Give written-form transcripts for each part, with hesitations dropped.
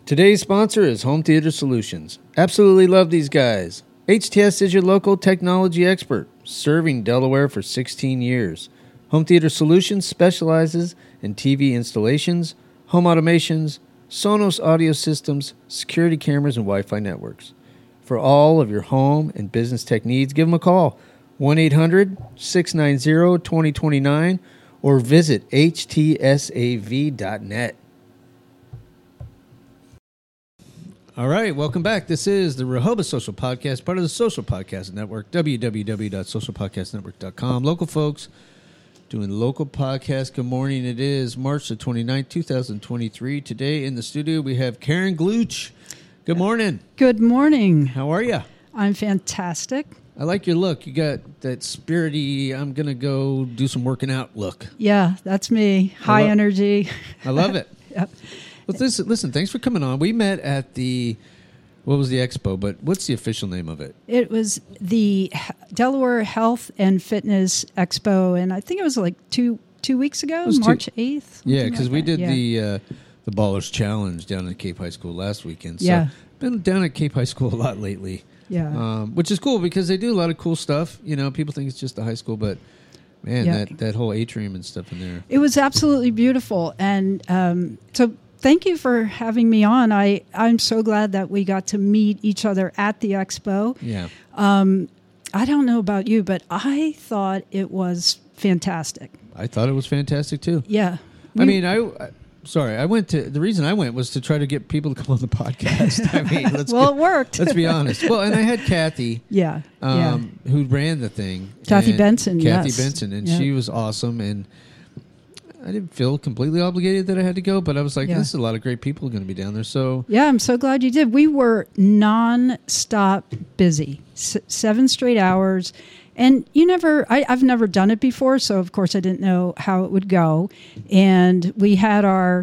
Today's sponsor is Home Theater Solutions. Absolutely love these guys. HTS is your local technology expert, serving Delaware for 16 years. Home Theater Solutions specializes in TV installations, home automations, Sonos audio systems, security cameras, and Wi-Fi networks. For all of your home and business tech needs, give them a call, 1-800-690-2029, or visit htsav.net. All right, welcome back. This is the Rehoboth Social Podcast, part of the Social Podcast Network, www.socialpodcastnetwork.com. Local folks doing local podcasts. Good morning. It is March the 29th, 2023. Today in the studio, we have Karen Gluch. Good morning. Good morning. How are you? I'm fantastic. I like your look. You got that spirity, I'm going to go do some working out look. Yeah, that's me. High energy. I love it. Yep. Well, listen, thanks for coming on. We met at what was the expo, but what's the official name of it? It was the Delaware Health and Fitness Expo, and I think it was like two weeks ago, March 8th. Yeah, because we did the Ballers Challenge down at Cape High School last weekend. So been down at Cape High School a lot lately. Yeah. Which is cool because they do a lot of cool stuff. You know, people think it's just a high school, but man, that whole atrium and stuff in there. It was absolutely beautiful. And so thank you for having me on. I'm so glad that we got to meet each other at the expo. Yeah. I don't know about you, but I thought it was fantastic. I thought it was fantastic too. Yeah. I mean, the reason I went was to try to get people to come on the podcast. I mean, it worked. Let's be honest. Well, and I had Kathy, who ran the thing. Kathy Benson, and she was awesome. And I didn't feel completely obligated that I had to go, but I was like, this is a lot of great people going to be down there. So yeah, I'm so glad you did. We were non-stop busy, 7 straight hours. And I've never done it before, so of course I didn't know how it would go. And we had our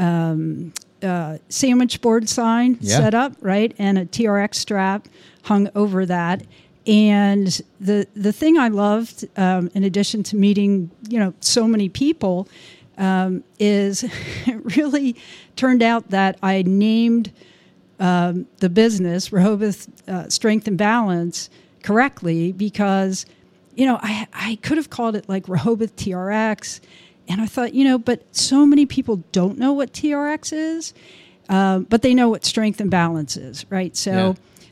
sandwich board sign set up, right, and a TRX strap hung over that. And the thing I loved, in addition to meeting so many people, is it really turned out that I named the business Rehoboth Strength and Balance correctly because, I could have called it like Rehoboth TRX. And I thought, but so many people don't know what TRX is, but they know what strength and balance is, right? So,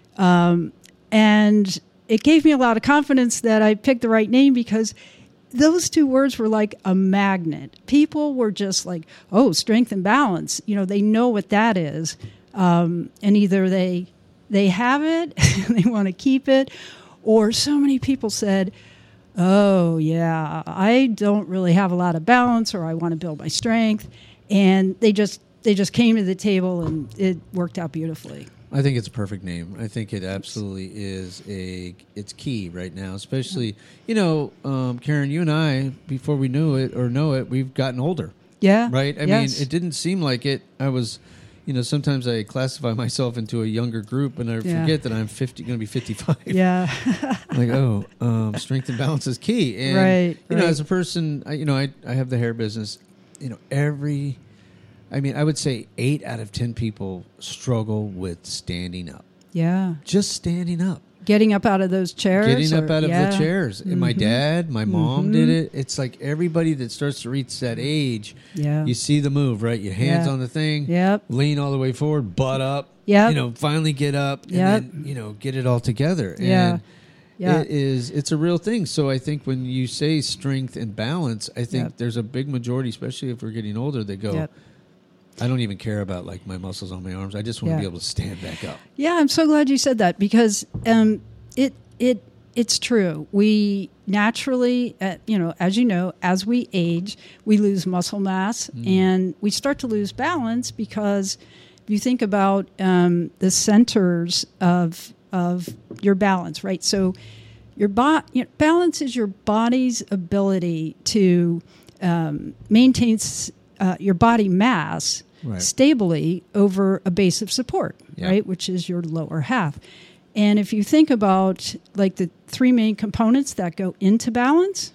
and it gave me a lot of confidence that I picked the right name because those two words were like a magnet. People were just like, oh, strength and balance. They know what that is. And either they have it, they want to keep it, or so many people said, oh, yeah, I don't really have a lot of balance or I want to build my strength. And they just came to the table and it worked out beautifully. I think it's a perfect name. I think it absolutely is it's key right now, especially, Karen, you and I, before we know it, we've gotten older. Yeah. Right? I mean, it didn't seem like it. I was, sometimes I classify myself into a younger group and I forget that I'm going to be 55. Yeah. Like, strength and balance is key. And, as a person, I have the hair business, I would say 8 out of 10 people struggle with standing up. Yeah. Just standing up. Getting up out of those chairs. Getting up out of the chairs. And my dad, my mom did it. It's like everybody that starts to reach that age, you see the move, right? Your hands on the thing, lean all the way forward, butt up, finally get up, and then, get it all together. And it's a real thing. So I think when you say strength and balance, I think there's a big majority, especially if we're getting older, that go, I don't even care about like my muscles on my arms. I just want to be able to stand back up. Yeah, I'm so glad you said that because it's true. We naturally, as we age, we lose muscle mass and we start to lose balance because if you think about the centers of your balance, right? So balance is your body's ability to maintain your body mass stably over a base of support, right, which is your lower half. And if you think about like the 3 main components that go into balance,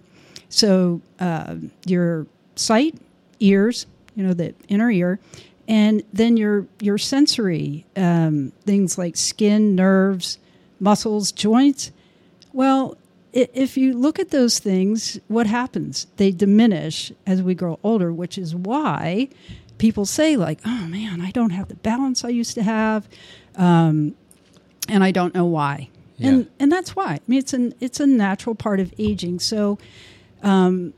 your sight, ears, the inner ear, And then your sensory things like skin, nerves, muscles, joints. Well, if you look at those things, what happens? They diminish as we grow older, which is why people say, like, oh, man, I don't have the balance I used to have, and I don't know why. Yeah. And that's why. I mean, it's a natural part of aging. So, and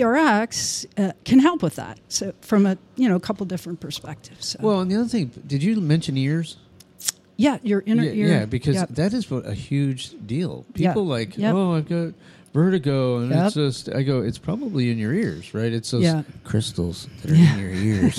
TRX can help with that. So from a couple different perspectives. So. Well, and the other thing, did you mention ears? Yeah, your inner ear. Yeah, because that is a huge deal. People oh, I've got vertigo, and it's just, I go, it's probably in your ears, right? It's those crystals that are in your ears.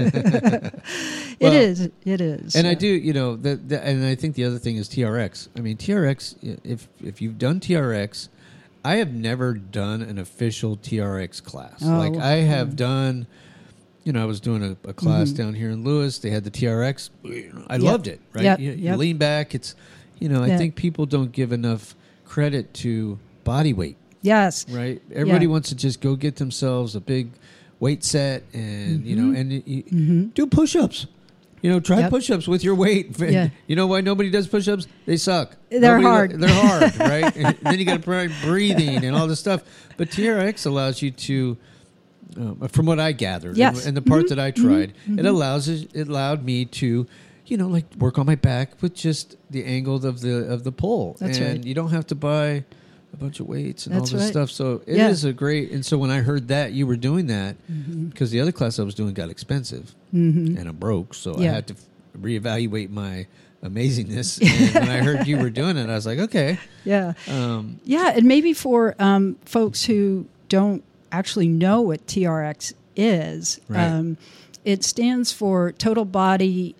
Well, it is. And I do, and I think the other thing is TRX. I mean, TRX, if you've done TRX, I have never done an official TRX class. I have done, I was doing a class down here in Lewis. They had the TRX. I loved it, right? Yep. You lean back. It's, I think people don't give enough credit to body weight. Yes. Right? Everybody wants to just go get themselves a big weight set and, do push-ups. Try push-ups with your weight. Yeah. You know why nobody does push-ups? They suck. They're hard. They're hard, right? And then you got to breathing and all this stuff. But TRX allows you to, from what I gathered, and the part that I tried, it allowed me to, work on my back with just the angle of the pole. That's right. You don't have to buy a bunch of weights and all this stuff. So it is a great. And so when I heard that you were doing that, because the other class I was doing got expensive and I'm broke, so I had to reevaluate my amazingness. And when I heard you were doing it, I was like, okay, and maybe for folks who don't actually know what TRX is, right. It stands for Total Body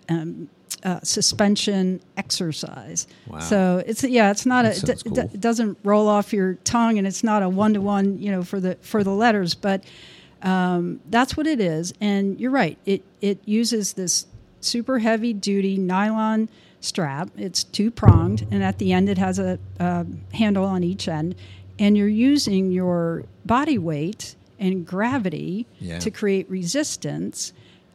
Suspension Exercise. Wow. So it's not cool. It doesn't roll off your tongue, and it's not a 1-to-1 for the letters, but that's what it is. And you're right, it uses this super heavy duty nylon strap. It's 2-pronged, and at the end it has a handle on each end, and you're using your body weight and gravity to create resistance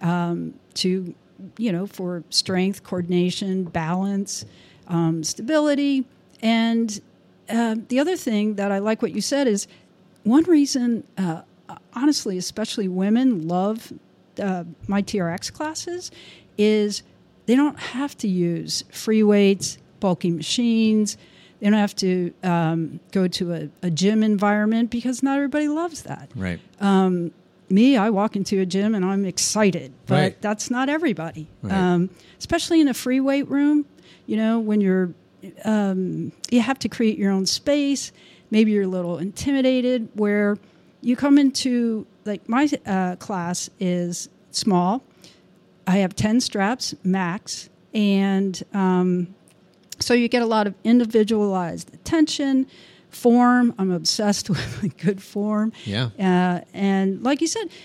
to for strength, coordination, balance, stability. And the other thing that I like what you said is one reason, honestly, especially women love my TRX classes is they don't have to use free weights, bulky machines. They don't have to go to a gym environment because not everybody loves that. Right. Me, I walk into a gym and I'm excited, but that's not everybody. Right. Especially in a free weight room, when you're, you have to create your own space. Maybe you're a little intimidated. Where you come into, like my class is small. I have 10 straps max, and so you get a lot of individualized attention. Form, I'm obsessed with good form. Yeah. And like you said,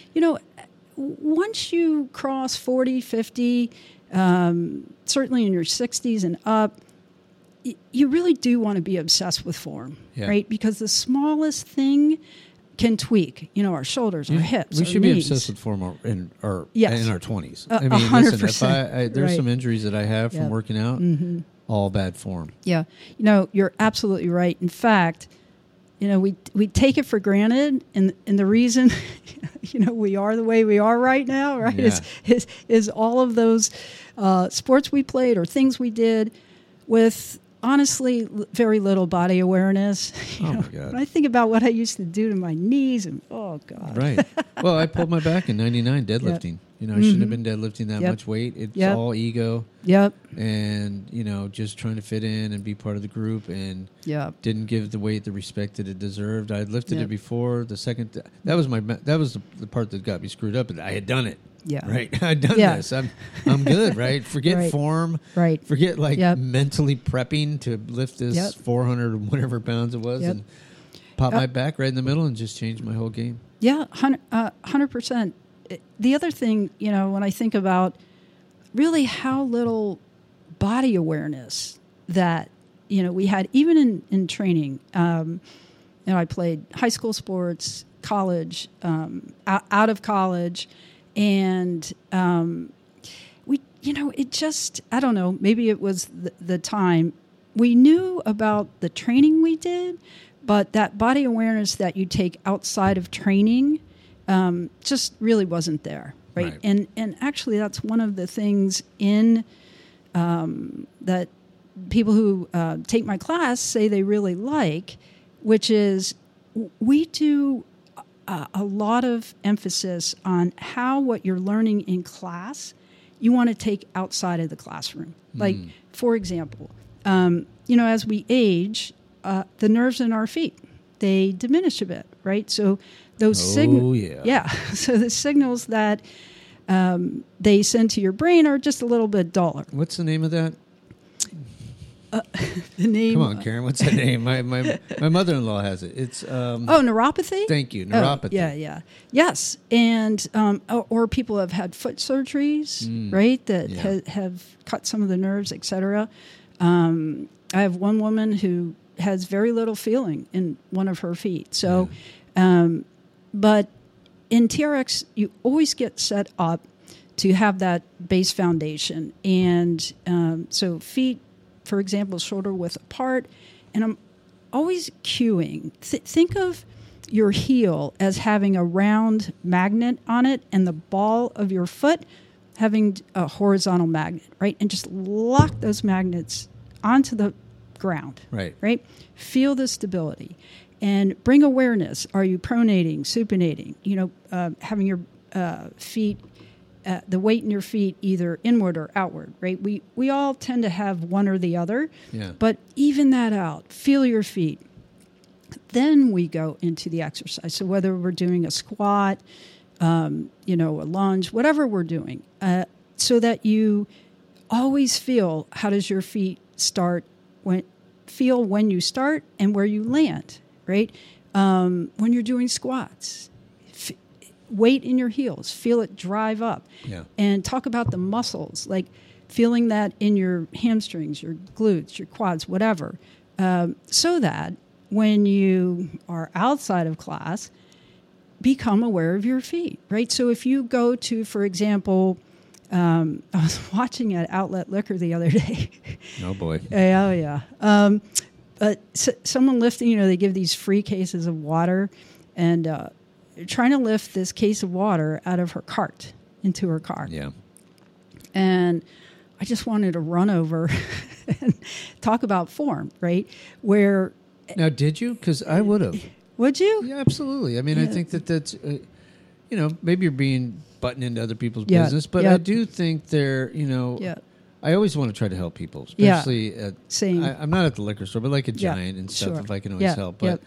once you cross 40, 50, certainly in your 60s and up, you really do want to be obsessed with form, right? Because the smallest thing can tweak. Our shoulders, our hips, we our should knees. be obsessed with form in our 20s. I mean, 100%. Listen, if there's some injuries that I have from working out, all bad form. Yeah. You're absolutely right. In fact, we take it for granted, and the reason, we are the way we are right now, right, is all of those sports we played or things we did with, honestly, very little body awareness. My God. When I think about what I used to do to my knees, and oh God. Right. Well, I pulled my back in '99 deadlifting. I shouldn't have been deadlifting that much weight. It's all ego. Yep. And, just trying to fit in and be part of the group, and didn't give the weight the respect that it deserved. I had lifted it before. The second, that was the part that got me screwed up. I had done it. Yeah. Right. I'd done this. I'm good. Right. Forget form. Right. Forget mentally prepping to lift this 400 whatever pounds it was, and pop my back right in the middle and just change my whole game. Yeah. 100%. The other thing, when I think about really how little body awareness that, we had, even in training, I played high school sports, college, out of college, and it just, I don't know, maybe it was the time. We knew about the training we did, but that body awareness that you take outside of training just really wasn't there, right? And actually, that's one of the things in that people who take my class say they really like, which is we do a lot of emphasis on how what you're learning in class you want to take outside of the classroom. Like, for example, as we age, the nerves in our feet, they diminish a bit, right? So those signals, so the signals that they send to your brain are just a little bit duller. What's the name of that? The name. Come on, Karen. What's the name? My mother-in-law has it. It's neuropathy. Thank you, neuropathy. Yes, and or people have had foot surgeries, right? That have cut some of the nerves, etc. I have one woman who has very little feeling in one of her feet. So, but in TRX, you always get set up to have that base foundation, and so feet. For example, shoulder width apart, and I'm always cueing. Think of your heel as having a round magnet on it and the ball of your foot having a horizontal magnet, right? And just lock those magnets onto the ground, right? Feel the stability and bring awareness. Are you pronating, supinating? Having your feet the weight in your feet either inward or outward, right? We all tend to have one or the other, but even that out. Feel your feet. Then we go into the exercise. So whether we're doing a squat, a lunge, whatever we're doing, so that you always feel how does your feet feel when you start and where you land, right? When you're doing squats. Weight in your heels, feel it drive up, and talk about the muscles, like feeling that in your hamstrings, your glutes, your quads, whatever, so that when you are outside of class, become aware of your feet, right? So if you go to, for example, I was watching at Outlet Liquor the other day. Oh, boy. But someone lifting, they give these free cases of water, and trying to lift this case of water out of her cart into her car. Yeah. And I just wanted to run over and talk about form, right? Where now, did you? Because I would have. Would you? Yeah, absolutely. I mean, I think that's, maybe you're being butting into other people's business, but I do think they're, I always want to try to help people, especially at, same. I'm not at the liquor store, but like a Giant and stuff, if I can always help. But,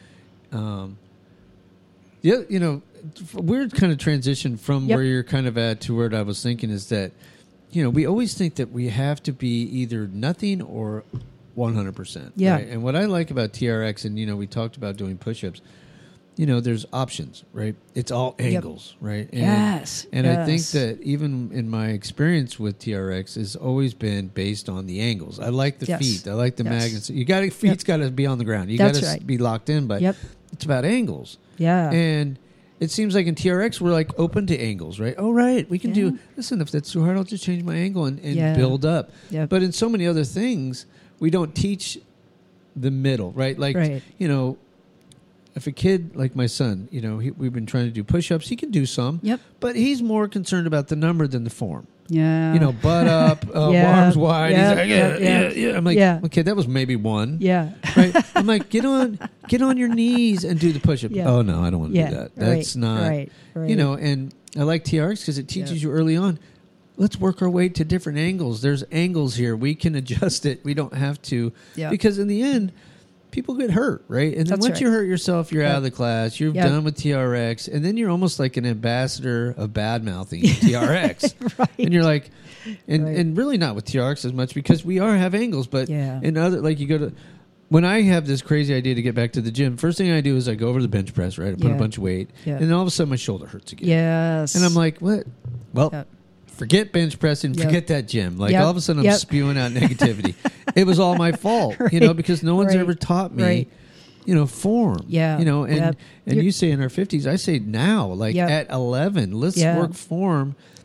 weird kind of transition from where you're kind of at to where I was thinking is that, we always think that we have to be either nothing or 100%. Yeah. Right? And what I like about TRX, and, we talked about doing push-ups, there's options, right? It's all angles, right? And, And I think that even in my experience with TRX has always been based on the angles. I like the feet. I like the magnets. Feet's got to be on the ground. You got to be locked in, but it's about angles. Yeah. And it seems like in TRX, we're like open to angles, right? Oh, right. We can do, listen, if that's too hard, I'll just change my angle and build up. Yep. But in so many other things, we don't teach the middle, right? Like, if a kid like my son, we've been trying to do push-ups, he can do some, but he's more concerned about the number than the form. Yeah. Butt up, arms wide. He's like, I'm like, okay, that was maybe one. Yeah. Right? I'm like, get on your knees and do the push-up. Yeah. Oh, no, I don't want to do that. That's not, right. And I like TRX because it teaches you early on, let's work our way to different angles. There's angles here. We can adjust it. We don't have to. Yeah. Because in the end, people get hurt, right? And then once you hurt yourself, you're out of the class. You're done with TRX. And then you're almost like an ambassador of bad-mouthing TRX. Right. And you're like, and really not with TRX as much because we have angles. But in other, like you go to, when I have this crazy idea to get back to the gym, first thing I do is I go over to the bench press, right? I put a bunch of weight. Yeah. And then all of a sudden my shoulder hurts again. Yes. And I'm like, what? Well, forget bench pressing, forget that gym. Like all of a sudden I'm spewing out negativity. It was all my fault, because no one's ever taught me, form. Yeah. And you say in our 50s, I say now, like at 11, let's work form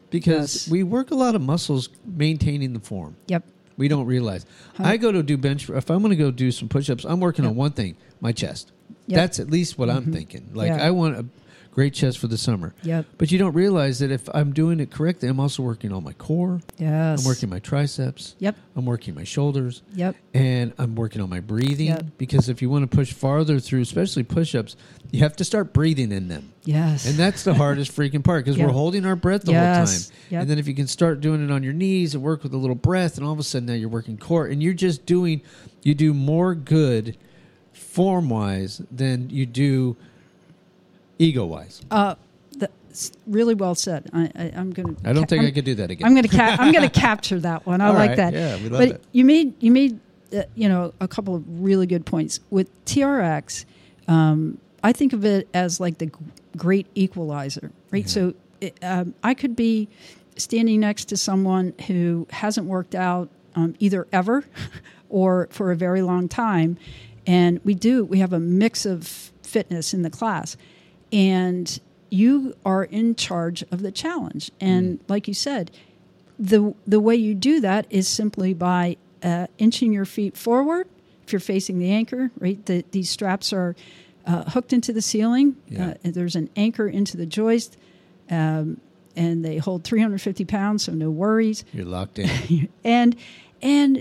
because we work a lot of muscles maintaining the form. Yep. We don't realize. I go to do bench. If I'm going to go do some push-ups, I'm working on one thing, my chest. Yep. That's at least what I'm thinking. Like I want a great chest for the summer. Yep. But you don't realize that if I'm doing it correctly, I'm also working on my core. Yes. I'm working my triceps. Yep. I'm working my shoulders. Yep. And I'm working on my breathing. Because if you want to push farther through, especially push-ups, you have to start breathing in them. Yes. And that's the hardest freaking part because we're holding our breath the whole time. Yep. And then if you can start doing it on your knees and work with a little breath, and all of a sudden now you're working core, and you're just you do more good form-wise than you do ego-wise. That's really well said. I'm going to. I don't think I could do that again. I'm going to capture that one. I like that. Yeah, we love it. But you made a couple of really good points with TRX. I think of it as like the great equalizer, right? Yeah. So I could be standing next to someone who hasn't worked out either ever or for a very long time, and we have a mix of fitness in the class, and you are in charge of the challenge. And like you said, the way you do that is simply by inching your feet forward. If you're facing the anchor, right? These straps are hooked into the ceiling. Yeah. There's an anchor into the joist, and they hold 350 pounds, so no worries. You're locked in. and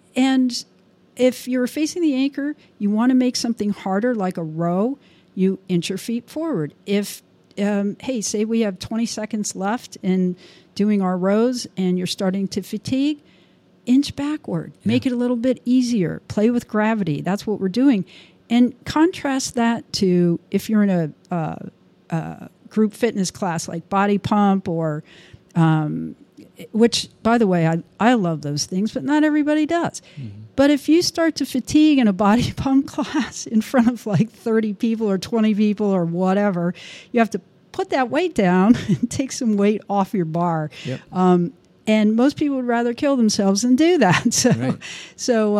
if you're facing the anchor, you want to make something harder, like a row, you inch your feet forward. If, say we have 20 seconds left in doing our rows and you're starting to fatigue, inch backward. Yeah. Make it a little bit easier. Play with gravity. That's what we're doing. And contrast that to if you're in a group fitness class like Body Pump or which, by the way, I love those things, but not everybody does. Mm-hmm. But if you start to fatigue in a Body Pump class in front of like 30 people or 20 people or whatever, you have to put that weight down and take some weight off your bar. Yep. And most people would rather kill themselves than do that. So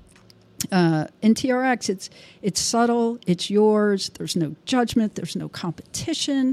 in TRX, it's subtle, it's yours. There's no judgment, there's no competition,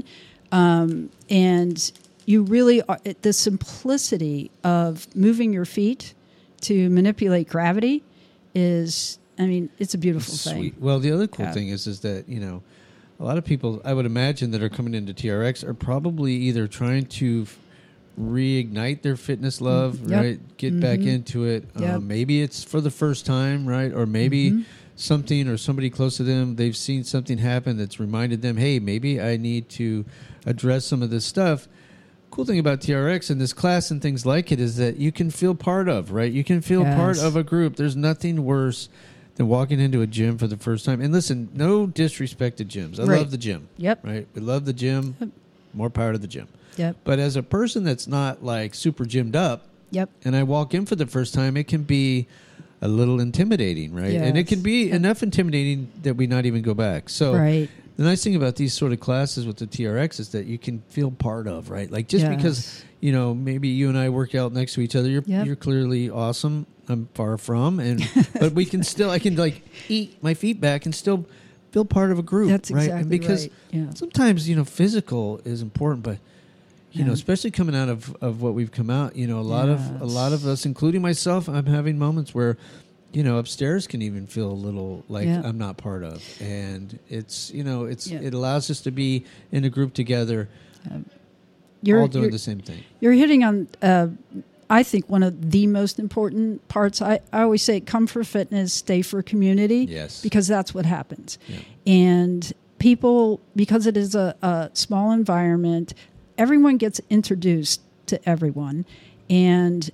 and you really are. The simplicity of moving your feet to manipulate gravity is, it's a beautiful thing. Sweet. Well, the other cool thing is that a lot of people, I would imagine, that are coming into TRX are probably either trying to reignite their fitness love, right? Get back into it. Maybe it's for the first time, right? Or maybe something or somebody close to them, they've seen something happen that's reminded them, hey, maybe I need to address some of this stuff. Cool thing about TRX and this class and things like it is that you can feel part of, right? You can feel part of a group. There's nothing worse than walking into a gym for the first time. And listen, no disrespect to gyms. I love the gym. Yep. Right? We love the gym. More power to the gym. Yep. But as a person that's not like super gymmed up, and I walk in for the first time, it can be a little intimidating, right? Yes. And it can be enough intimidating that we not even go back. So the nice thing about these sort of classes with the TRX is that you can feel part of, right? Like just because, maybe you and I work out next to each other, you're clearly awesome. I'm far from, but we can still, I can like eat my feet back and still feel part of a group. That's right? Exactly and because sometimes, physical is important, but especially coming out of what we've come out, a lot of us, including myself, I'm having moments where, upstairs can even feel a little like I'm not part of, and it's it allows us to be in a group together, all doing the same thing. You're hitting on, I think, one of the most important parts. I always say, come for fitness, stay for community. Yes, because that's what happens, and people, because it is a small environment. Everyone gets introduced to everyone, and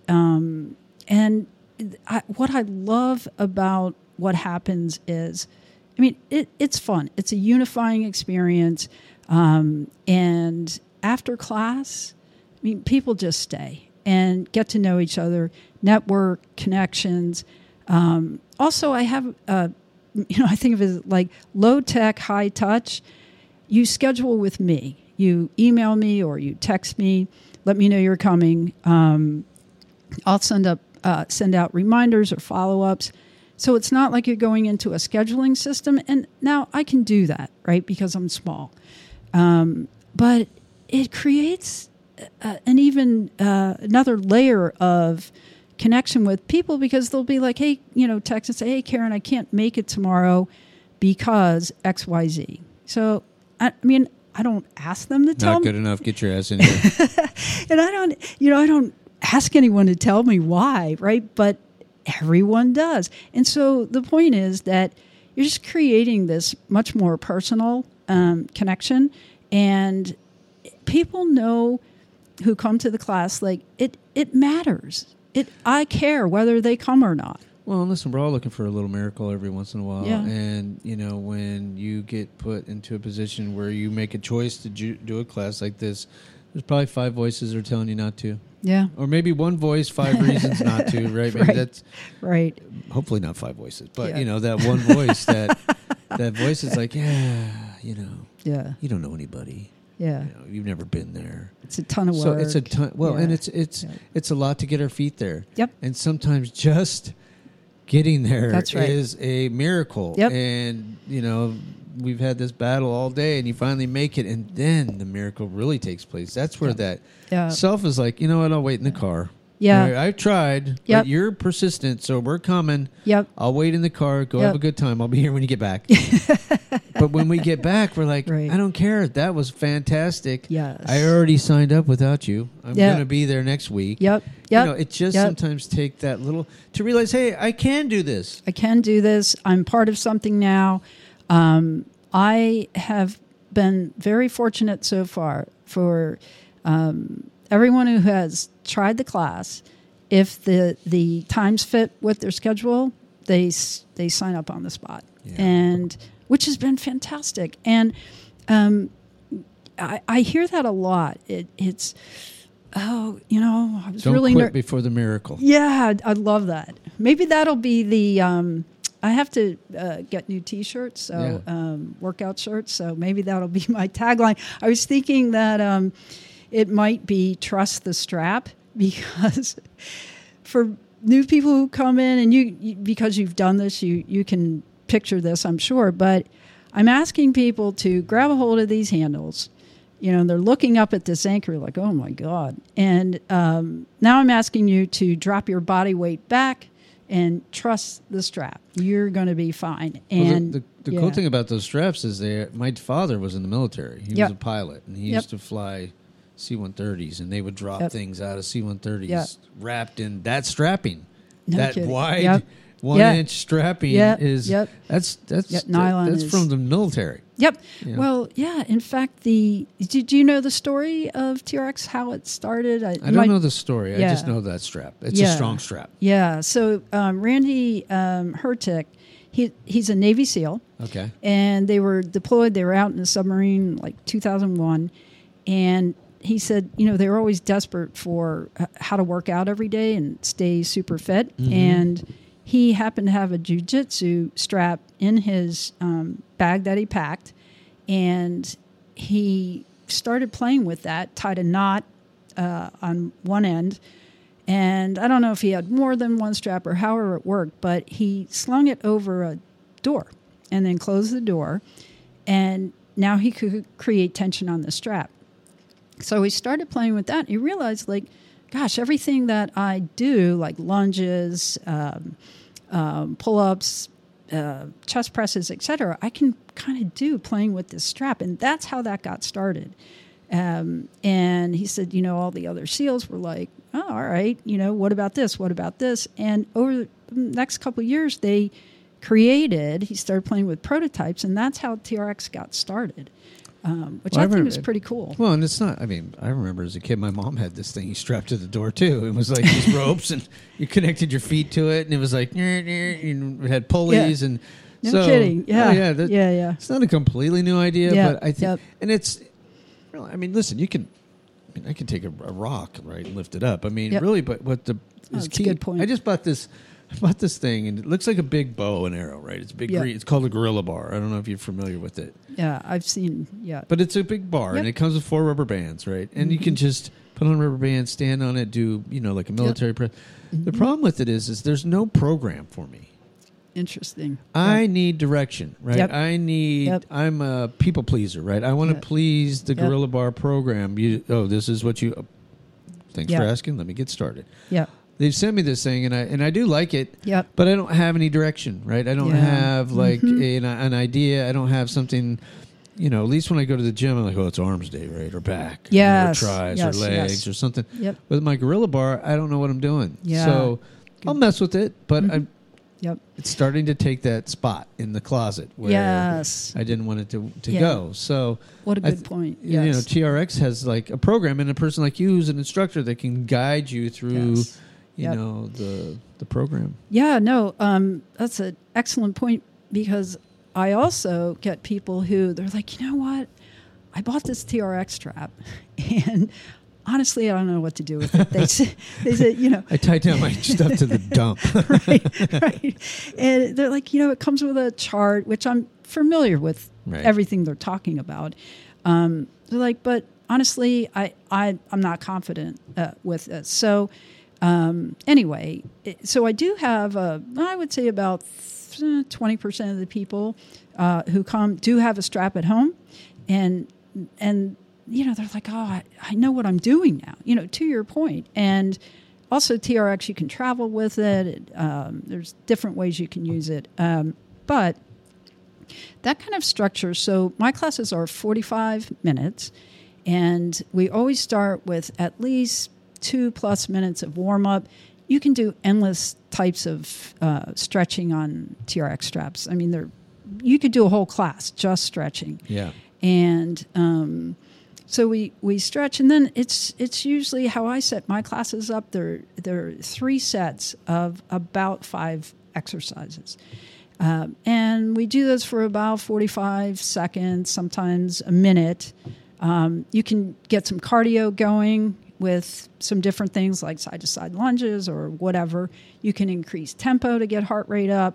what I love about what happens is, it's fun. It's a unifying experience, and after class, people just stay and get to know each other, network, connections. Also, I have, I think of it as like low tech, high touch. You schedule with me. You email me or you text me, let me know you're coming. I'll send out reminders or follow-ups. So it's not like you're going into a scheduling system. And now I can do that, right, because I'm small. But it creates even another layer of connection with people, because they'll be like, hey, text and say, hey, Karen, I can't make it tomorrow because XYZ. So, I don't ask them to tell me. Not good enough. Get your ass in here. And I don't ask anyone to tell me why, right? But everyone does. And so the point is that you're just creating this much more personal connection. And people know who come to the class, like, it matters. I care whether they come or not. Well, listen, we're all looking for a little miracle every once in a while. Yeah. And, when you get put into a position where you make a choice to do a class like this, there's probably 5 voices that are telling you not to. Yeah. Or maybe 1 voice, 5 reasons not to, right? Maybe that's right. Hopefully not 5 voices. But, that one voice, that voice is like, yeah, you don't know anybody. Yeah. You've never been there. It's a ton of work. So it's a ton. Well, and it's a lot to get our feet there. Yep. And sometimes just getting there That's right. is a miracle. Yep. And, we've had this battle all day and you finally make it and then the miracle really takes place. That's where that self is like, you know what, I'll wait in the car. Yeah. Right, I've tried, but you're persistent, so we're coming. Yep. I'll wait in the car, go have a good time. I'll be here when you get back. But when we get back, we're like, I don't care. That was fantastic. Yes. I already signed up without you. I'm going to be there next week. Yep. It just sometimes take that little to realize, hey, I can do this. I can do this. I'm part of something now. I have been very fortunate so far for everyone who has tried the class. If the times fit with their schedule, they sign up on the spot, and which has been fantastic. And I hear that a lot. It's I was Don't really quit before the miracle. Yeah, I love that. Maybe that'll be the. I have to get new T-shirts, so workout shirts. So maybe that'll be my tagline. I was thinking that it might be "Trust the Strap," because for new people who come in, and you because you've done this, you can picture this, I'm sure. But I'm asking people to grab a hold of these handles. And they're looking up at this anchor like, oh my God! And now I'm asking you to drop your body weight back and trust the strap. You're going to be fine. And the cool thing about those straps is my father was in the military. He was a pilot, and he used to fly C-130s, and they would drop things out of C-130s wrapped in that strapping. No that kidding. wide 1-inch strapping is that's nylon. That's from the military. Yep. Well, in fact, did you know the story of TRX, how it started? I don't know the story. I just know that strap. It's a strong strap. Yeah. So Randy Hertick, he's a Navy SEAL. Okay. And they were deployed. They were out in a submarine like 2001. And he said, they were always desperate for how to work out every day and stay super fit. Mm-hmm. And he happened to have a jiu-jitsu strap in his bag that he packed, and he started playing with that, tied a knot on one end, and I don't know if he had more than one strap or however it worked, but he slung it over a door and then closed the door, and now he could create tension on the strap. So he started playing with that, and he realized, like, gosh, everything that I do, like lunges, pull-ups, chest presses, etc., I can kind of do playing with this strap. And that's how that got started. And he said, all the other SEALs were like, oh, all right, what about this? What about this? And over the next couple of years, he started playing with prototypes, and that's how TRX got started. Which I think is pretty cool. Well, and it's not, I remember as a kid, my mom had this thing you strapped to the door too. It was like these ropes, and you connected your feet to it, and it was like, it had pulleys. And no kidding. Yeah. It's not a completely new idea, but I think, and it's, listen, I can take a rock, right, and lift it up. Really, but what is key. A good point. I just bought this thing, and it looks like a big bow and arrow, right? It's a big green. It's called a Gorilla Bar. I don't know if you're familiar with it. Yeah, I've seen, But it's a big bar, and it comes with 4 rubber bands, right? And you can just put on a rubber band, stand on it, do, like a military press. The problem with it is there's no program for me. Interesting. I need direction, right? Yep. I'm a people pleaser, right? I want to please the Gorilla Bar program. This is what you, thanks for asking. Let me get started. Yeah. They've sent me this thing, and I do like it, but I don't have any direction, right? I don't have, like, an idea. I don't have something, at least when I go to the gym, I'm like, it's arms day, right? Or back, or tries, or legs, or something. Yep. With my Gorilla Bar, I don't know what I'm doing. Yeah. So I'll mess with it, but it's starting to take that spot in the closet where I didn't want it to go. So what a good point. Yes. TRX has like a program, and a person like you who's an instructor that can guide you through, the program. Yeah, no, that's an excellent point, because I also get people who they're like, you know what? I bought this TRX strap, and honestly, I don't know what to do with it. They said, I tied down my stuff to the dump. right. And they're like, it comes with a chart, which I'm familiar with everything they're talking about. They're like, but honestly, I'm not confident with it. So anyway, so I do have, I would say about 20% of the people who come do have a strap at home, and they're like, I know what I'm doing now, to your point. And also TRX, you can travel with it. There's different ways you can use it. But that kind of structure, so my classes are 45 minutes, and we always start with at least 2+ minutes of warm-up. You can do endless types of stretching on TRX straps. I mean, you could do a whole class just stretching. Yeah. And so we stretch, and then it's usually how I set my classes up. There are 3 sets of about 5 exercises. And we do those for about 45 seconds, sometimes a minute. You can get some cardio going with some different things like side-to-side lunges or whatever. You can increase tempo to get heart rate up.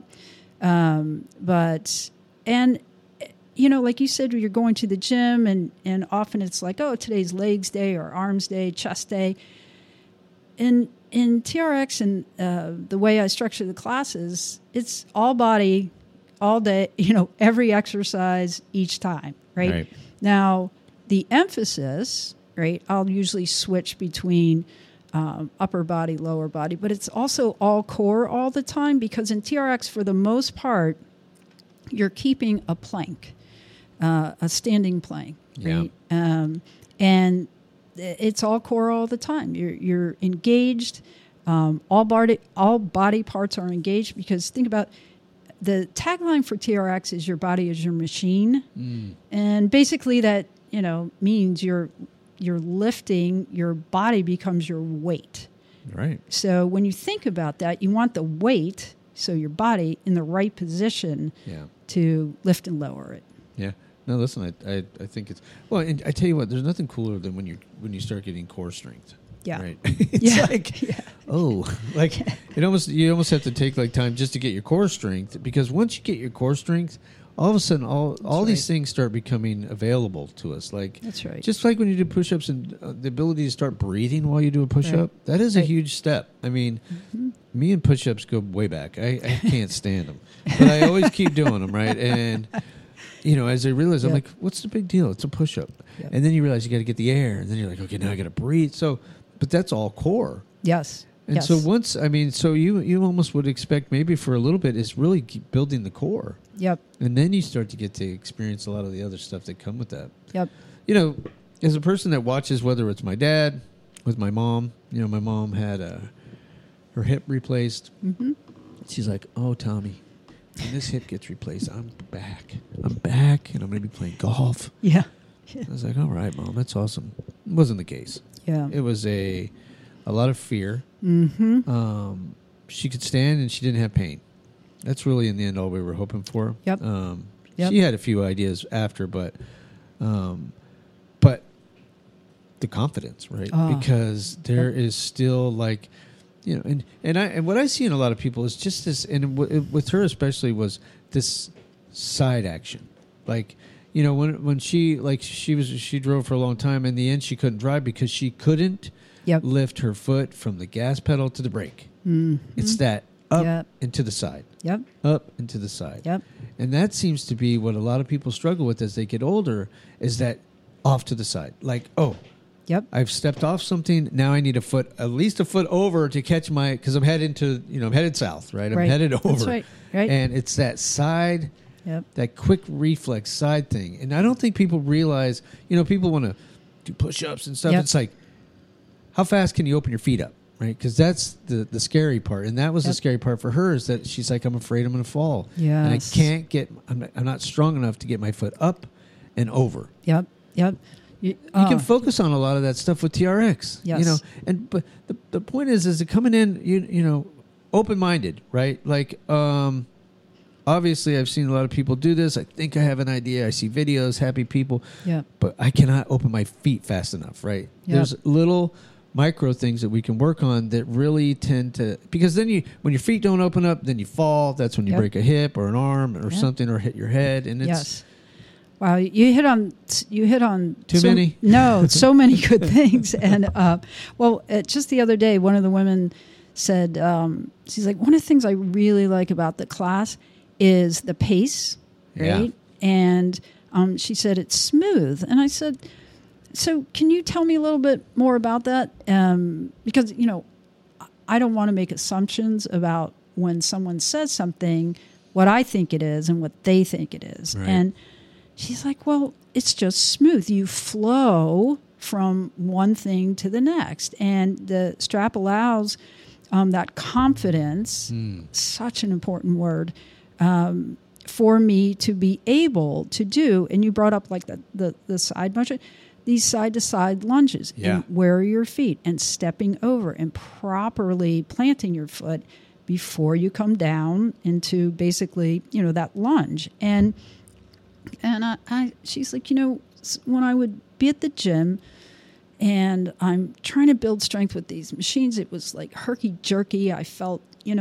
Like you said, you're going to the gym, and often it's like, today's legs day or arms day, chest day. In TRX and the way I structure the classes, it's all body, all day, every exercise each time, right? Now, the emphasis, right, I'll usually switch between upper body, lower body, but it's also all core all the time, because in TRX, for the most part, you're keeping a plank. A standing plank, right? And it's all core all the time. You're engaged. All body parts are engaged, because think about the tagline for TRX is "Your body is your machine," and basically that means you're lifting. Your body becomes your weight. Right. So when you think about that, you want the weight, so your body in the right position to lift and lower it. Yeah. No, listen, I think it's and I tell you what, there's nothing cooler than when you start getting core strength. Yeah. Right. It's you almost have to take like time just to get your core strength, because once you get your core strength, all of a sudden all these things start becoming available to us. Like that's right. Just like when you do push-ups, and the ability to start breathing while you do a push-up, that is a huge step. I mean, me and push-ups go way back. I can't stand them, but I always keep doing them, right? And as I realize, I'm like, what's the big deal? It's a push-up. Yep. And then you realize you got to get the air, and then you're like, okay, now I got to breathe. So, but that's all core. Yes. And so so you almost would expect maybe for a little bit is really keep building the core. Yep. And then you start to get to experience a lot of the other stuff that come with that. Yep. As a person that watches, whether it's my dad, with my mom, my mom had her hip replaced. Mm-hmm. She's like, oh, Tommy, when this hip gets replaced, I'm back, and I'm going to be playing golf. Yeah. I was like, all right, Mom, that's awesome. It wasn't the case. Yeah. It was a lot of fear. Mm-hmm. She could stand, and she didn't have pain. That's really, in the end, all we were hoping for. Yep. She had a few ideas after, but the confidence, right? Because there is still like, and what I see in a lot of people is just this, and with her especially, was this side action. Like, when she drove for a long time. In the end, she couldn't drive because she couldn't lift her foot from the gas pedal to the brake. Mm-hmm. It's that up and to the side. Yep. Up and to the side. Yep. And that seems to be what a lot of people struggle with as they get older, is that off to the side. Like, yep, I've stepped off something. Now I need at least a foot over to catch because I'm headed I'm headed south, right? I'm headed over. That's right. And it's that side, that quick reflex side thing. And I don't think people realize, people want to do push-ups and stuff. It's like, how fast can you open your feet up, right? Because that's the scary part. And that was the scary part for her, is that she's like, I'm afraid I'm going to fall. Yes. And I can't I'm not strong enough to get my foot up and over. Yep. You can focus on a lot of that stuff with TRX. Yes. But the point is that coming in, open-minded, right? Like, obviously I've seen a lot of people do this. I think I have an idea. I see videos, happy people. Yeah. But I cannot open my feet fast enough, right? Yep. There's little micro things that we can work on that really tend to, because then when your feet don't open up, then you fall. That's when you break a hip or an arm or something, or hit your head. And it's wow, you hit on too many. No, so many good things. And just the other day, one of the women said, she's like, one of the things I really like about the class is the pace, right? Yeah. And she said it's smooth, and I said, so can you tell me a little bit more about that? Because I don't want to make assumptions about when someone says something, what I think it is and what they think it is, right. And she's like, well, it's just smooth. You flow from one thing to the next. And the strap allows that confidence, such an important word, for me to be able to do. And you brought up like the side motion, these side-to-side lunges. Yeah. And where are your feet? And stepping over and properly planting your foot before you come down into basically, that lunge. And she's like, when I would be at the gym and I'm trying to build strength with these machines, it was like herky-jerky. I felt,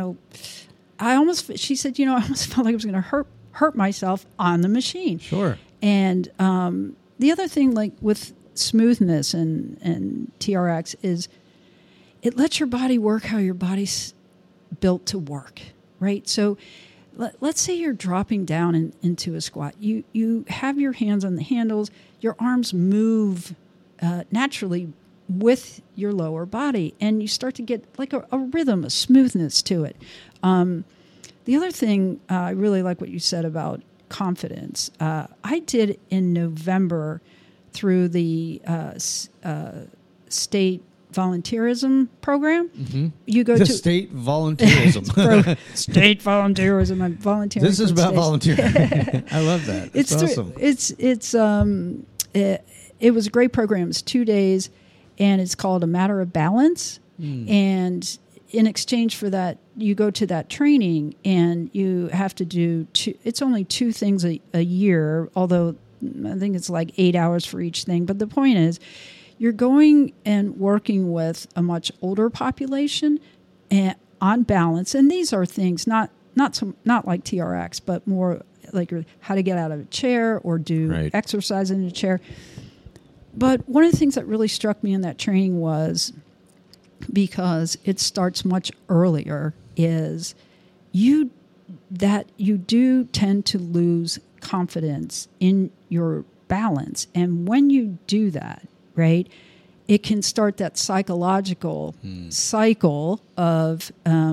she said, I almost felt like I was going to hurt myself on the machine. Sure. And the other thing, like with smoothness and TRX, is it lets your body work how your body's built to work, right? So let's say you're dropping down into a squat. You have your hands on the handles. Your arms move naturally with your lower body, and you start to get like a rhythm, a smoothness to it. The other thing, I really like what you said about confidence. I did in November through the state volunteerism program. Mm-hmm. You go to state volunteerism. State volunteerism. I'm volunteering. This is about volunteering. I love that. It's awesome. It was a great program. It's 2 days, and it's called A Matter of Balance. And in exchange for that, you go to that training, and you have to do it's only 2 things a year, although I think it's like 8 hours for each thing. But the point is, you're going and working with a much older population and on balance. And these are things not like TRX, but more like how to get out of a chair or do exercise in a chair. But one of the things that really struck me in that training was, because it starts much earlier, is you do tend to lose confidence in your balance. And when you do that, right, it can start that psychological cycle of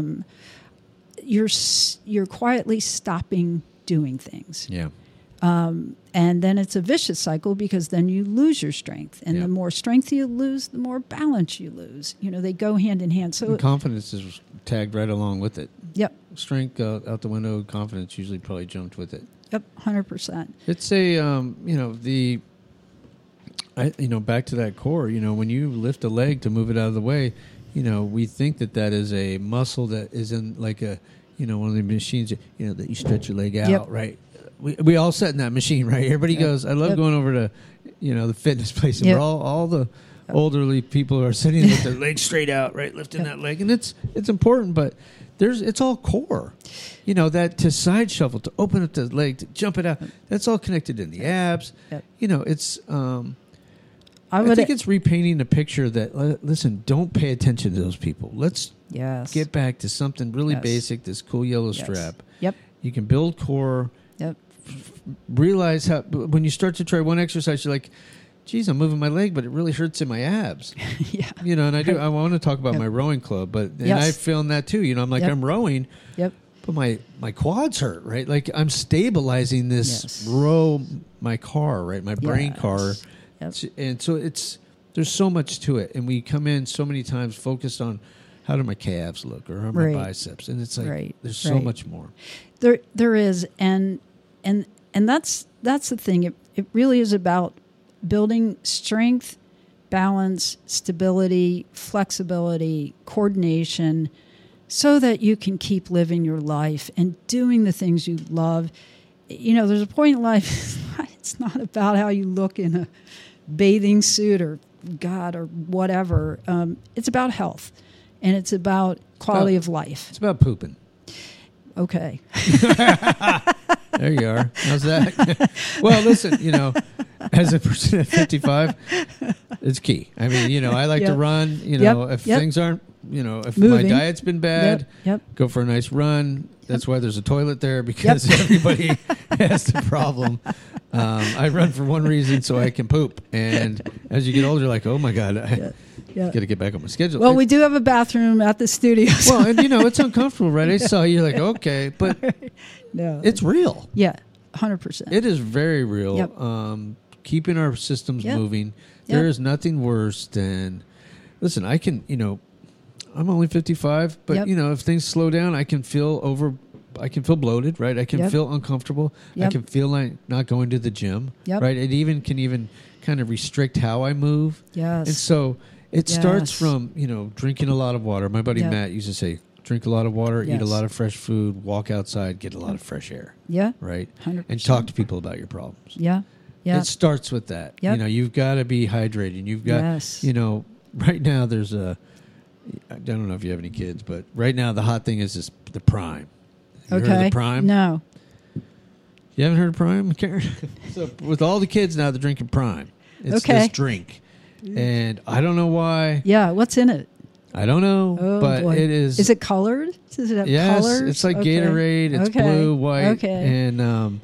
you're quietly stopping doing things. Yeah. And then it's a vicious cycle, because then you lose your strength. And the more strength you lose, the more balance you lose. They go hand in hand. So confidence is tagged right along with it. Yep. Strength out the window, confidence usually probably jumped with it. Yep, 100%. It's back to that core, when you lift a leg to move it out of the way, we think that is a muscle that is in like a, one of the machines, that you stretch your leg out, right? We all sit in that machine, right? Everybody goes, I love going over to, the fitness place, and we're all the elderly people are sitting with their legs straight out, right? Lifting that leg. And it's important, but it's all core. That to side shuffle, to open up the leg, to jump it out, that's all connected in the abs. It's, I think it's repainting the picture that, listen, don't pay attention to those people. Let's Yes. Get back to something really basic, this cool yellow strap. Yep. You can build core. Yep. Realize how, when you start to try one exercise, you're like, geez, I'm moving my leg, but it really hurts in my abs. Yeah. You know, and I want to talk about my rowing club, but I found that too. You know, I'm like, I'm rowing. Yep. But my quads hurt, right? Like I'm stabilizing this row, my car, right? My brain car. Yep. And so there's so much to it. And we come in so many times focused on how do my calves look or how my biceps. And it's like, there's so much more. There is. And that's the thing. It really is about building strength, balance, stability, flexibility, coordination, so that you can keep living your life and doing the things you love. You know, there's a point in life, it's not about how you look in a bathing suit or whatever. It's about health, and it's about quality of life. It's about pooping. Okay. There you are. How's that? Well, listen, you know, as a person at 55, it's key. I mean, you know, I like to run. You know, if things aren't, you know, if my diet's been bad, go for a nice run. That's why there's a toilet there, because everybody has the problem. I run for one reason, so I can poop. And as you get older, you're like, oh my God, I got to get back on my schedule. Well, we do have a bathroom at the studio. So. Well, and you know, it's uncomfortable, right? I saw you're like, okay, but it's real. Yeah, 100%. It is very real. Keeping our systems moving. There is nothing worse than, listen, I can, you know, I'm only 55, but you know, if things slow down, I can feel bloated, right? I can feel uncomfortable. I can feel like not going to the gym, right? It can kind of restrict how I move. Yes. And so it starts from, you know, drinking a lot of water. My buddy Matt used to say, drink a lot of water, eat a lot of fresh food, walk outside, get a lot of fresh air. Yeah. Right? 100%. And talk to people about your problems. Yeah. Yeah. It starts with that. You know, you've got to be hydrated. You've got, you know, right now there's I don't know if you have any kids, but right now the hot thing is the Prime. You heard of the Prime? No. You haven't heard of Prime, Karen? So with all the kids now, they're drinking Prime. It's this drink. And I don't know why. Yeah, what's in it? I don't know, but it is. Is it colored? Does it have colors? Yes, it's like Gatorade. It's blue, white, and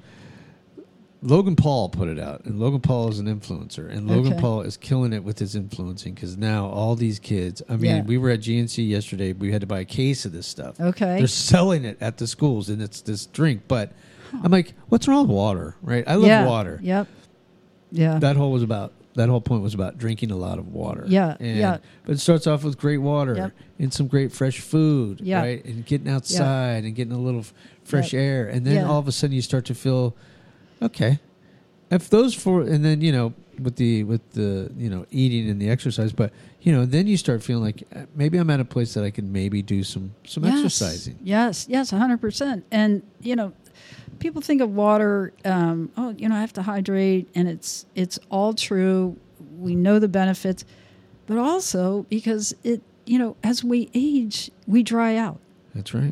Logan Paul put it out, and Logan Paul is an influencer, and Logan Paul is killing it with his influencing, because now all these kids, I mean, we were at GNC yesterday, we had to buy a case of this stuff. Okay. They're selling it at the schools, and it's this drink, but I'm like, what's wrong with water, right? I love water. Yep. Yeah. That whole point was about drinking a lot of water. Yeah. But it starts off with great water and some great fresh food, right? And getting outside and getting a little fresh air. And then all of a sudden you start to feel, okay, if those four, and then, you know, with the you know, eating and the exercise, but, you know, then you start feeling like maybe I'm at a place that I can maybe do some exercising. Yes, 100%. And, you know, people think of water, oh, you know, I have to hydrate, and it's all true. We know the benefits, but also because it, you know, as we age, we dry out. That's right.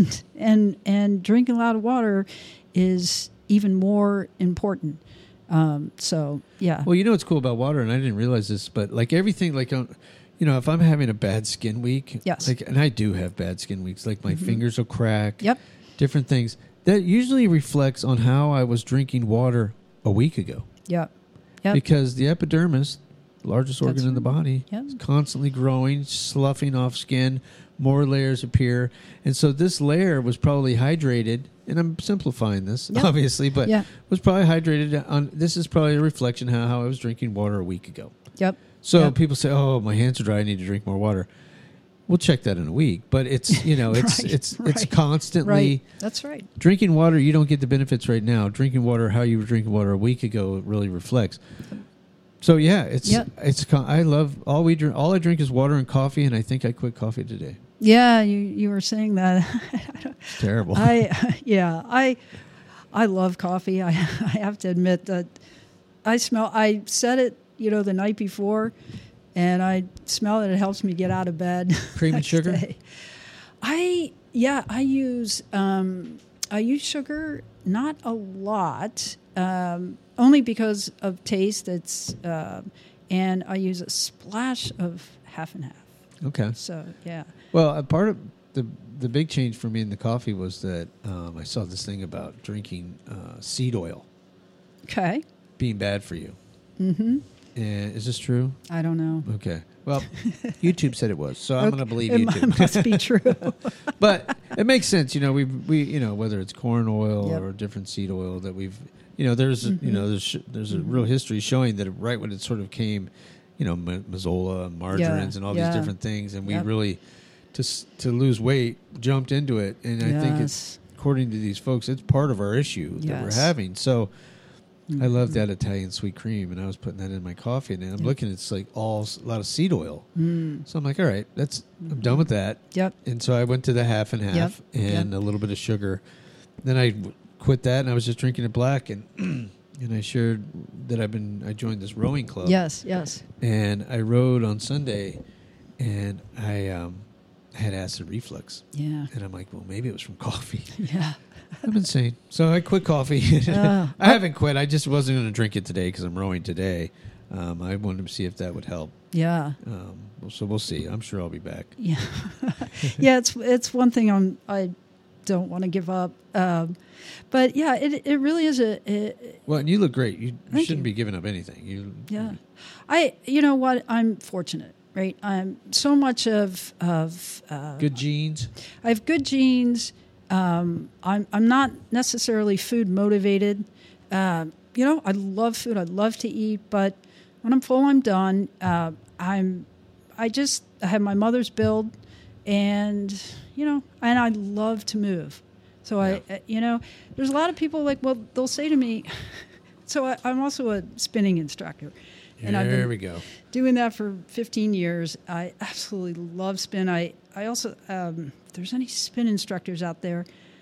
And drinking a lot of water is even more important. So yeah. Well, you know what's cool about water, and I didn't realize this, but like everything, like, you know, if I'm having a bad skin week, like, and I do have bad skin weeks, like my fingers will crack. Yep. Different things. That usually reflects on how I was drinking water a week ago. Yep. Because the epidermis, largest organ in the body, is constantly growing, sloughing off skin, more layers appear. And so this layer was probably hydrated, and I'm simplifying this, obviously, but was probably hydrated on, this is probably a reflection of how I was drinking water a week ago. Yep. So people say, oh, my hands are dry, I need to drink more water. We'll check that in a week, but it's, you know, it's constantly. Right. That's right. Drinking water, you don't get the benefits right now. Drinking water, how you were drinking water a week ago, it really reflects. So it's I love all I drink is water and coffee, and I think I quit coffee today. Yeah, you were saying that. It's terrible. I love coffee. I have to admit that I said it, you know, the night before, and I smell it. It helps me get out of bed. Cream and sugar? Day. I use sugar, not a lot, only because of taste. It's and I use a splash of half and half. Okay. So yeah. Well, a part of the big change for me in the coffee was that I saw this thing about drinking seed oil. Okay. Being bad for you. Mm-hmm. And is this true? I don't know. Okay. Well, YouTube said it was, so I'm going to believe YouTube. It must be true. But it makes sense, we whether it's corn oil or different seed oil that we've, there's a real history showing that right when it sort of came, Mazola and margarines and all these different things, and we really to lose weight jumped into it, and I think it's, according to these folks, it's part of our issue that we're having. So I love that Italian sweet cream, and I was putting that in my coffee, and I'm looking, it's like a lot of seed oil. So I'm like, all right, I'm done with that. Yep. And so I went to the half and half and a little bit of sugar. Then I quit that, and I was just drinking it black, and and I shared that I joined this rowing club. Yes. And I rowed on Sunday, and I had acid reflux. Yeah. And I'm like, well, maybe it was from coffee. Yeah. I'm insane. So I quit coffee. I haven't quit. I just wasn't going to drink it today because I'm rowing today. I wanted to see if that would help. Yeah. So we'll see. I'm sure I'll be back. Yeah. Yeah. It's one thing I don't want to give up. But yeah, it really is well, and you look great. You shouldn't be giving up anything. You know what? I'm fortunate. Right. I'm so much of good genes. I have good genes. I'm not necessarily food motivated. I love food. I love to eat, but when I'm full, I'm done. I have my mother's build, and I love to move. So there's a lot of people they'll say to me, so I'm also a spinning instructor. And there we go. Doing that for 15 years. I absolutely love spin. I also, if there's any spin instructors out there,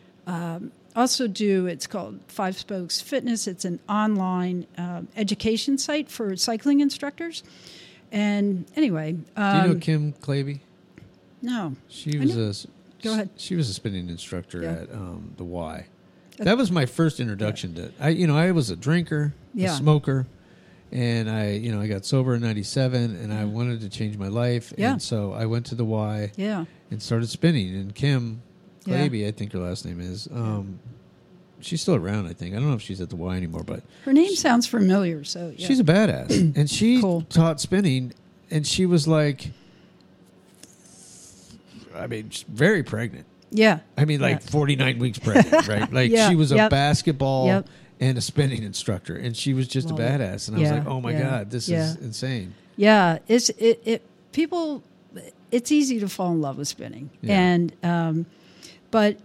also it's called Five Spokes Fitness. It's an online education site for cycling instructors. And anyway. Do you know Kim Claby? No. Go ahead. She was a spinning instructor at the Y. That was my first introduction to I was a drinker, a smoker. And I got sober in 97, and I wanted to change my life. Yeah. And so I went to the Y and started spinning. And Kim Claby, I think her last name is, she's still around, I think. I don't know if she's at the Y anymore, but her name sounds familiar. So she's a badass. And she taught spinning, and she was very pregnant. Yeah. 49 weeks pregnant, right? She was a basketball and a spinning instructor, and she was just a badass. And I was like, oh my God, this is insane. Yeah. It's easy to fall in love with spinning. Yeah. And, but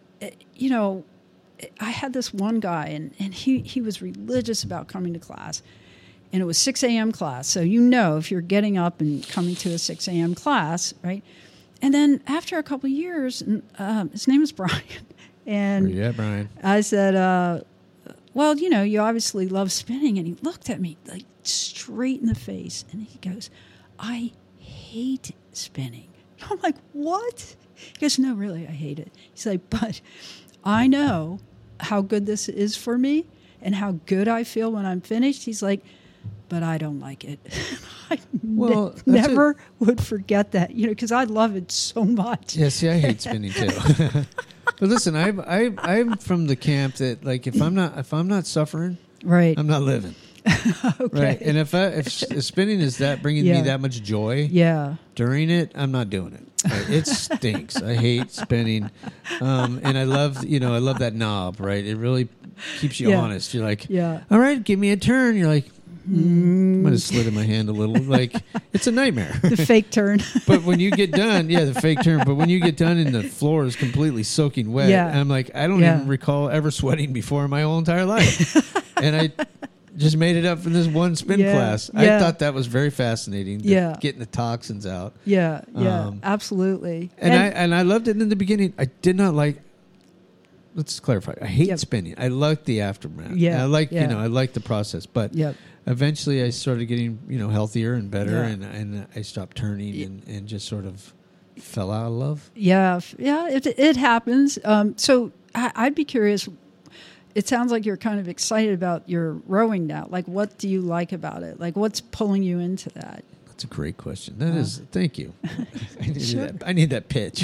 I had this one guy, and he was religious about coming to class, and it was 6 a.m. class. So, if you're getting up and coming to a 6 a.m. class, right? And then after a couple of years, his name is Brian. And Brian. I said, well, you obviously love spinning. And he looked at me straight in the face, and he goes, I hate spinning. I'm like, what? He goes, no, really, I hate it. He's like, but I know how good this is for me and how good I feel when I'm finished. He's like, but I don't like it. I never would forget that, because I love it so much. Yeah, see, I hate spinning too. But listen, I'm from the camp that if I'm not suffering, right, I'm not living. Okay. Right, and if spinning is that bringing me that much joy, during it, I'm not doing it. Right? It stinks. I hate spinning, and I love that knob. Right, it really keeps you honest. You're like, all right, give me a turn. You're like, I might have slid in my hand a little. It's a nightmare. The fake turn. But when you get done, the fake turn. But when you get done and the floor is completely soaking wet, and I'm like, I don't even recall ever sweating before in my whole entire life. And I just made it up from this one spin class. I thought that was very fascinating. Getting the toxins out. Yeah, absolutely. And I loved it in the beginning. I did not like. Let's clarify. I hate spinning. I like the aftermath. Yeah, I like I like the process, but eventually I started getting healthier and better, and I stopped turning and just sort of fell out of love. Yeah, it happens. So I'd be curious. It sounds like you're kind of excited about your rowing now. What do you like about it? What's pulling you into that? That's a great question. That is. Thank you. I need that pitch.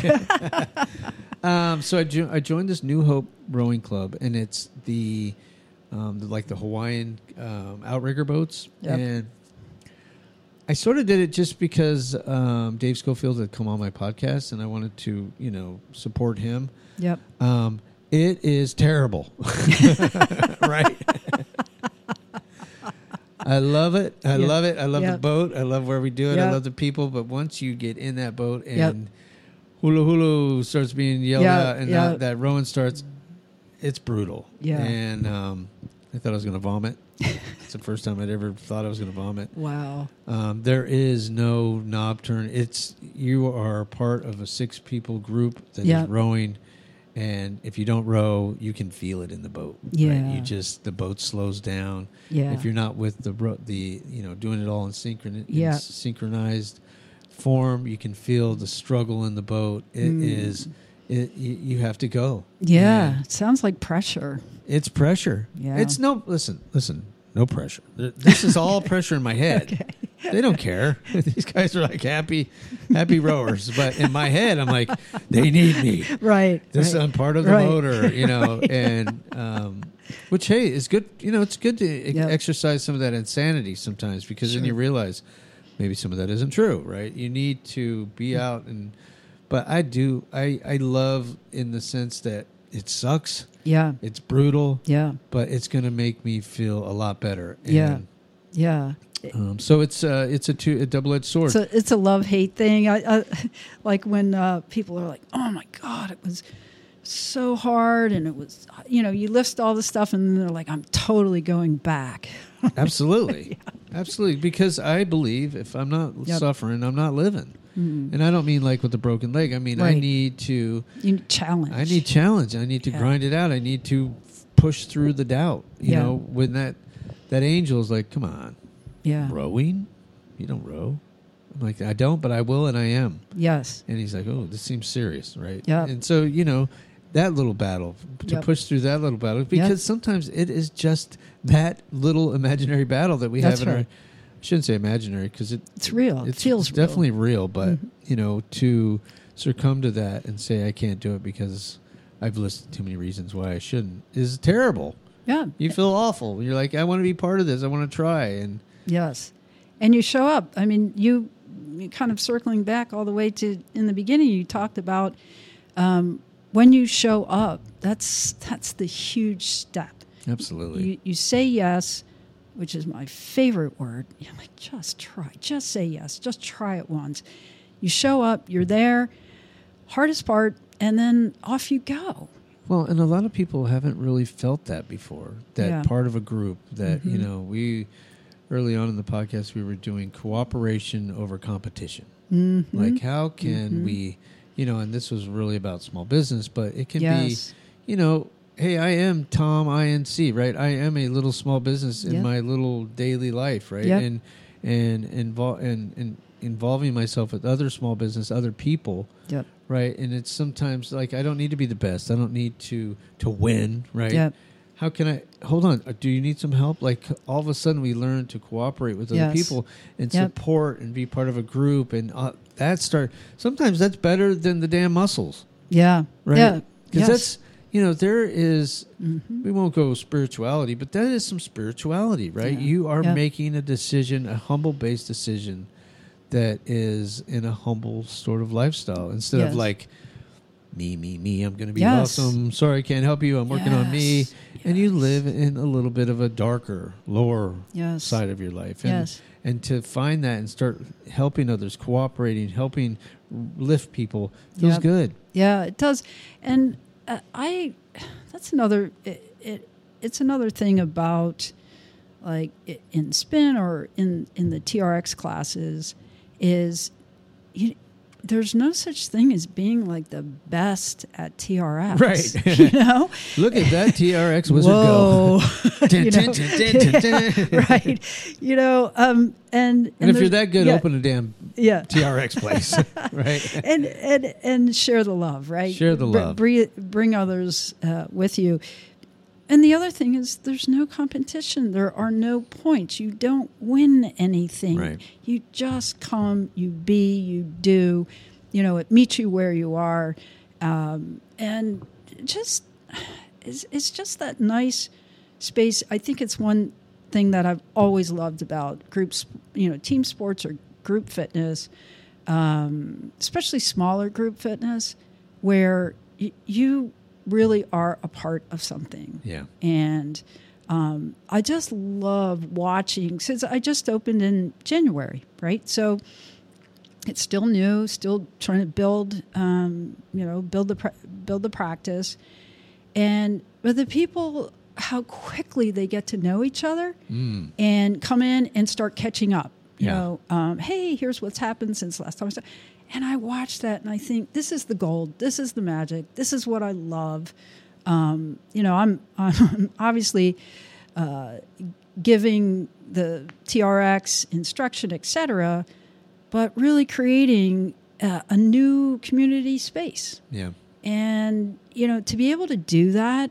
So I joined this New Hope rowing club, and it's the Hawaiian outrigger boats, and I sort of did it just because Dave Schofield had come on my podcast, and I wanted to, support him. Yep. It is terrible, right? I love it. I love it. I love the boat. I love where we do it. I love the people. But once you get in that boat and hula hula starts being yelled at, and that rowing starts, it's brutal. Yeah. And I thought I was going to vomit. It's the first time I'd ever thought I was going to vomit. Wow. There is no knob turn. You are part of a 6-people group that is rowing. And if you don't row, you can feel it in the boat. Yeah, right? The boat slows down. Yeah, if you're not with the doing it all in synchronized form, you can feel the struggle in the boat. You have to go. Yeah, it sounds like pressure. It's pressure. Yeah, it's listen, no pressure. This is all pressure in my head. Okay. They don't care. These guys are like happy rowers. But in my head, I'm like, they need me. Right. I'm part of the motor, and which, hey, is good. It's good to exercise some of that insanity sometimes, because then you realize maybe some of that isn't true, right? You need to be out but I love in the sense that it sucks. Yeah. It's brutal. Yeah. But it's going to make me feel a lot better. And, yeah. So it's a double-edged sword. So it's a love-hate thing. I like when people are like, "Oh my God, it was so hard," and it was, you list all the stuff, and they're like, "I'm totally going back." Absolutely, absolutely. Because I believe if I'm not suffering, I'm not living. Mm-hmm. And I don't mean like with a broken leg. I mean I need to. You need challenge. I need challenge. I need to grind it out. I need to push through the doubt. You know, when that angel is like, "Come on." Yeah. Rowing? You don't row? I'm like, I don't, but I will, and I am. Yes. And he's like, oh, this seems serious, right? Yeah. And so, that little battle, to push through that little battle, because sometimes it is just that little imaginary battle that we have in our... I shouldn't say imaginary, because it's real. It feels real. Definitely real, but, to succumb to that and say I can't do it because I've listed too many reasons why I shouldn't is terrible. Yeah. You feel awful. You're like, I want to be part of this. I want to try, and... Yes. And you show up. I mean, you kind of circling back all the way to in the beginning, you talked about when you show up, that's the huge step. Absolutely. You say yes, which is my favorite word. You're like, just try. Just say yes. Just try it once. You show up, you're there, hardest part, and then off you go. Well, and a lot of people haven't really felt that before, that part of a group that, we... Early on in the podcast, we were doing cooperation over competition. Mm-hmm. Like, how can we, and this was really about small business, but it can be, hey, I am Tom INC, right? I am a little small business in my little daily life, right? Yep. And involving myself with other small business, other people, right? And it's sometimes like, I don't need to be the best. I don't need to win, right? Yep. How can I... Hold on. Do you need some help? Like, all of a sudden, we learn to cooperate with other people and support and be part of a group. And sometimes that's better than the damn muscles. Yeah. Right? Yeah. Because that's... there is... We won't go spirituality, but that is some spirituality, right? Yeah. You are making a decision, a humble-based decision that is in a humble sort of lifestyle. Instead of like... Me, I'm going to be awesome. Sorry, I can't help you. I'm working on me. Yes. And you live in a little bit of a darker, lower side of your life. And to find that and start helping others, cooperating, helping lift people feels good. Yeah, it does. And that's another, it's another thing about like in spin or in the TRX classes is there's no such thing as being like the best at TRX. Right. Look at that TRX wizard go. Right. And if you're that good, open a damn TRX place. Right. And share the love, right? Share the love. Bring others with you. And the other thing is there's no competition. There are no points. You don't win anything. Right. You just come, you be, you do. It meets you where you are. And just it's just that nice space. I think it's one thing that I've always loved about groups, team sports or group fitness, especially smaller group fitness, where you really are a part of something. Yeah. And I just love watching, since I just opened in January, right? So it's still new, still trying to build the practice. But the people, how quickly they get to know each other and come in and start catching up. Hey, here's what's happened since last time. And I watch that and I think, this is the gold. This is the magic. This is what I love. I'm obviously giving the TRX instruction, etc., but really creating a new community space. Yeah. And, to be able to do that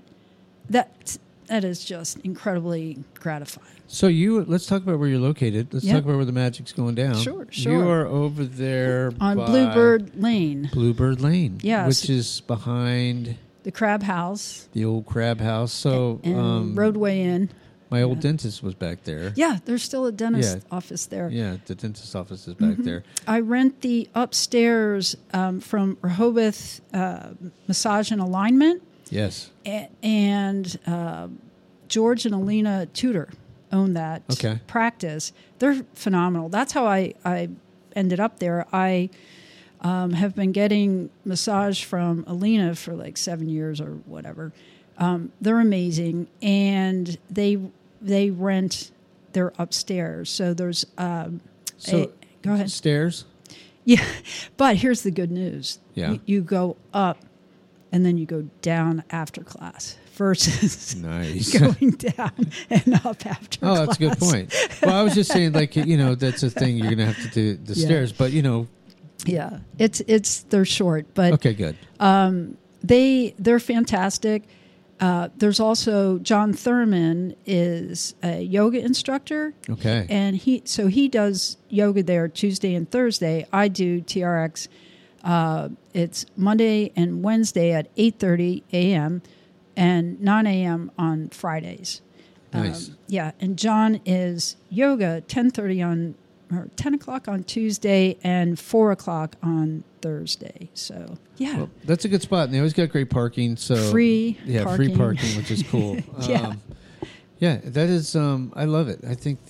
is just incredibly gratifying. So let's talk about where you're located. Let's talk about where the magic's going down. Sure. You are over there on Bluebird Lane. Bluebird Lane. Yes. Which is behind the Crab House. The old Crab House. So and Roadway Inn. My old dentist was back there. Yeah, there's still a dentist office there. Yeah, the dentist office is back there. I rent the upstairs from Rehoboth Massage and Alignment. Yes. And George and Alina Tudor own that practice. They're phenomenal. That's how I ended up there. I have been getting massage from Alina for like 7 years or whatever. They're amazing, and they rent their upstairs. So there's go ahead. Stairs? Yeah, but here's the good news. Yeah. You go up, and then you go down after class versus going down and up after class. Oh, that's a good point. Well, I was just saying, that's a thing you're going to have to do, the stairs, but, Yeah, they're short, but... Okay, good. They're fantastic. There's also John Thurman is a yoga instructor. Okay. And he does yoga there Tuesday and Thursday. I do TRX. It's Monday and Wednesday at 8:30 a.m. and 9 a.m. on Fridays. Nice. And John is yoga 10 o'clock on Tuesday and 4 o'clock on Thursday. So, yeah. Well, that's a good spot. And they always got great parking. So free parking, which is cool. Yeah, that is, I love it. I think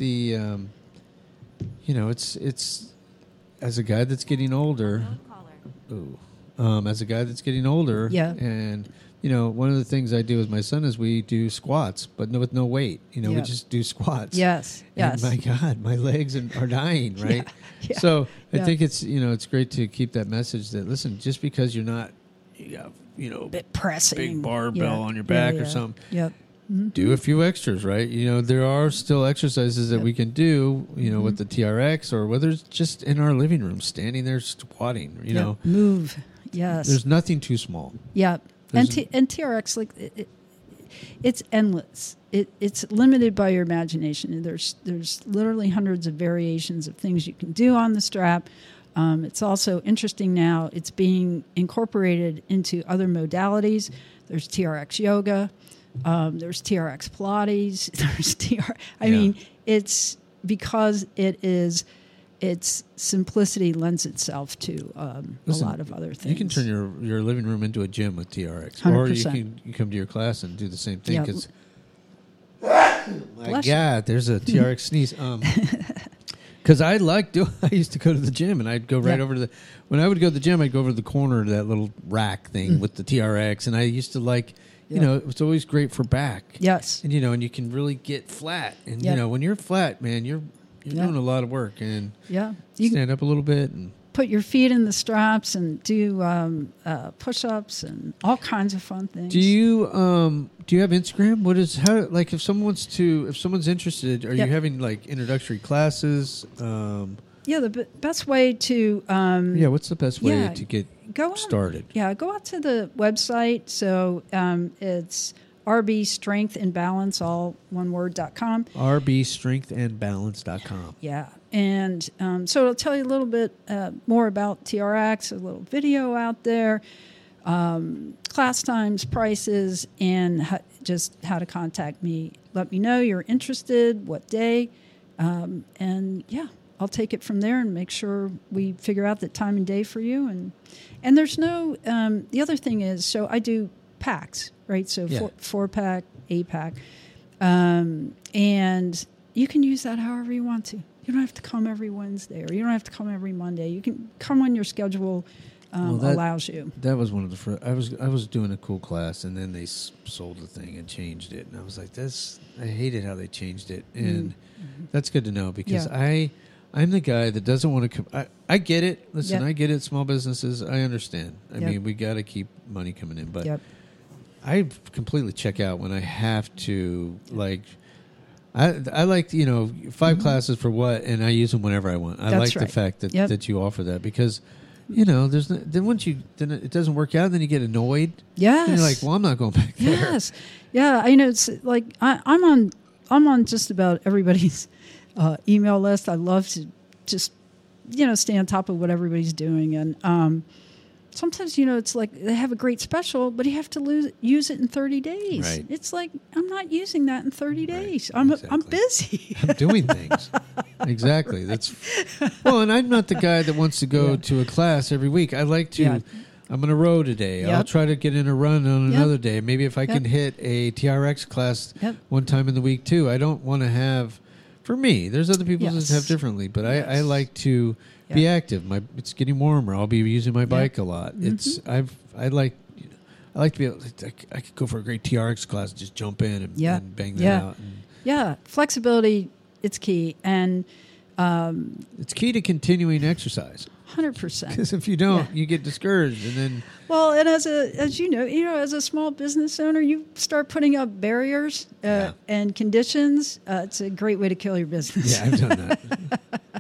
it's as a guy that's getting older. And, one of the things I do with my son is we do squats, but with no weight. We just do squats. Yes. And my God, my legs are dying, right? Yeah. So I think it's, it's great to keep that message that, listen, just because you're not, bit pressing, big barbell on your back or something. Yep. Mm-hmm. Do a few extras, right? There are still exercises that we can do, with the TRX, or whether it's just in our living room, standing there squatting, Move. Yes. There's nothing too small. Yeah. And TRX, it's endless. It's limited by your imagination. There's literally hundreds of variations of things you can do on the strap. It's also interesting now. It's being incorporated into other modalities. There's TRX yoga. There's TRX Pilates. I mean, it's because its simplicity lends itself to a lot of other things. You can turn your living room into a gym with TRX. 100%. Or you come to your class and do the same thing. Because, my God, there's a TRX sneeze. Because I used to go to the gym, and I'd go right over to when I would go to the gym, I'd go over to the corner to that little rack thing with the TRX, and I used to it was always great for back. Yes. And, and you can really get flat. And, when you're flat, man, you're doing a lot of work, and you stand up a little bit and put your feet in the straps and do push-ups and all kinds of fun things. Do you have Instagram? If someone's interested, are you having introductory classes? The best way to what's the best way to get started? Go out to the website. So it's rbstrengthandbalance, all one word.com. rbstrengthandbalance.com. Yeah. And so it'll tell you a little bit more about TRX, a little video out there, class times, prices, and just how to contact me. Let me know you're interested, what day, and yeah, I'll take it from there and make sure we figure out the time and day for you. And there's no, the other thing is, so I do packs, right? So 4-pack, 8-pack, and you can use that however you want to. You don't have to come every Wednesday, or you don't have to come every Monday. You can come when your schedule allows you. That was one of the first. I was doing a cool class, and then they sold the thing and changed it, and I was like, I hated how they changed it, and that's good to know, because I'm the guy that doesn't want to come. I get it. Listen, I get it. Small businesses, I understand. I mean, we got to keep money coming in, but I completely check out when I have to, like. I like, 5 classes for what, and I use them whenever I want. I like the fact that that you offer that, because, there's then it doesn't work out, and then you get annoyed. Yes, and you're like, well, I'm not going back there. Yes, yeah. I know. It's like I'm on just about everybody's email list. I love to just stay on top of what everybody's doing, and sometimes, it's like they have a great special, but you have to use it in 30 days. Right. It's like, I'm not using that in 30 days. I'm busy. I'm doing things. Exactly. Right. Well, and I'm not the guy that wants to go to a class every week. I like to, I'm going to row today. I'll try to get in a run on another day. Maybe if I can hit a TRX class one time in the week too. I don't want to have, for me, there's other people that have differently, but I like to be active. It's getting warmer. I'll be using my bike a lot. I like to be able to, I could go for a great TRX class and just jump in and bang that out. And flexibility, it's key, and it's key to continuing exercise. 100%. Because if you don't, you get discouraged, and then. Well, and as a small business owner, you start putting up barriers and conditions. It's a great way to kill your business. Yeah, I've done that.